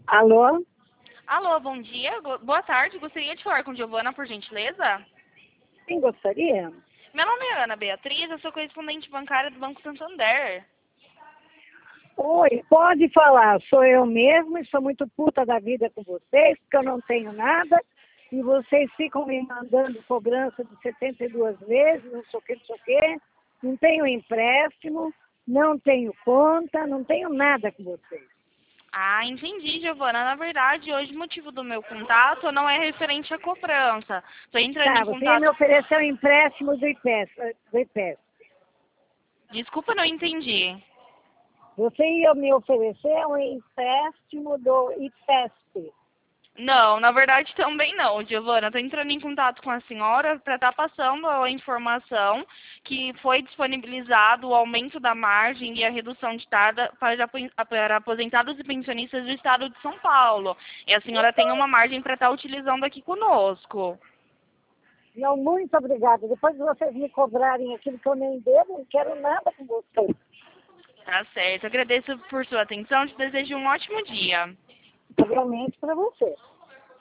Alô? Alô, bom dia. Boa tarde. Gostaria de falar com Giovana, por gentileza? Quem gostaria? Meu nome é Ana Beatriz, eu sou correspondente bancária do Banco Santander. Oi, pode falar. Sou eu mesma e sou muito puta da vida com vocês, porque eu não tenho nada. E vocês ficam me mandando cobrança de 72 vezes, não sei o que, não sei o que. Não tenho empréstimo, não tenho conta, não tenho nada com vocês. Ah, entendi, Giovana. Na verdade, hoje o motivo do meu contato não é referente à cobrança. Estou entrando Tá, em você ia me contato... oferecer um empréstimo do IPES. Desculpa, não entendi. Você ia me oferecer um empréstimo do IPESP. Não, na verdade também não, Giovana. Estou entrando em contato com a senhora para estar passando a informação que foi disponibilizado o aumento da margem e a redução de taxa para aposentados e pensionistas do estado de São Paulo. E a senhora tem uma margem para estar utilizando aqui conosco. Não, muito obrigada. Depois de vocês me cobrarem aquilo que eu nem devo, não quero nada com vocês. Tá certo. Agradeço por sua atenção. Te desejo um ótimo dia. Realmente para você.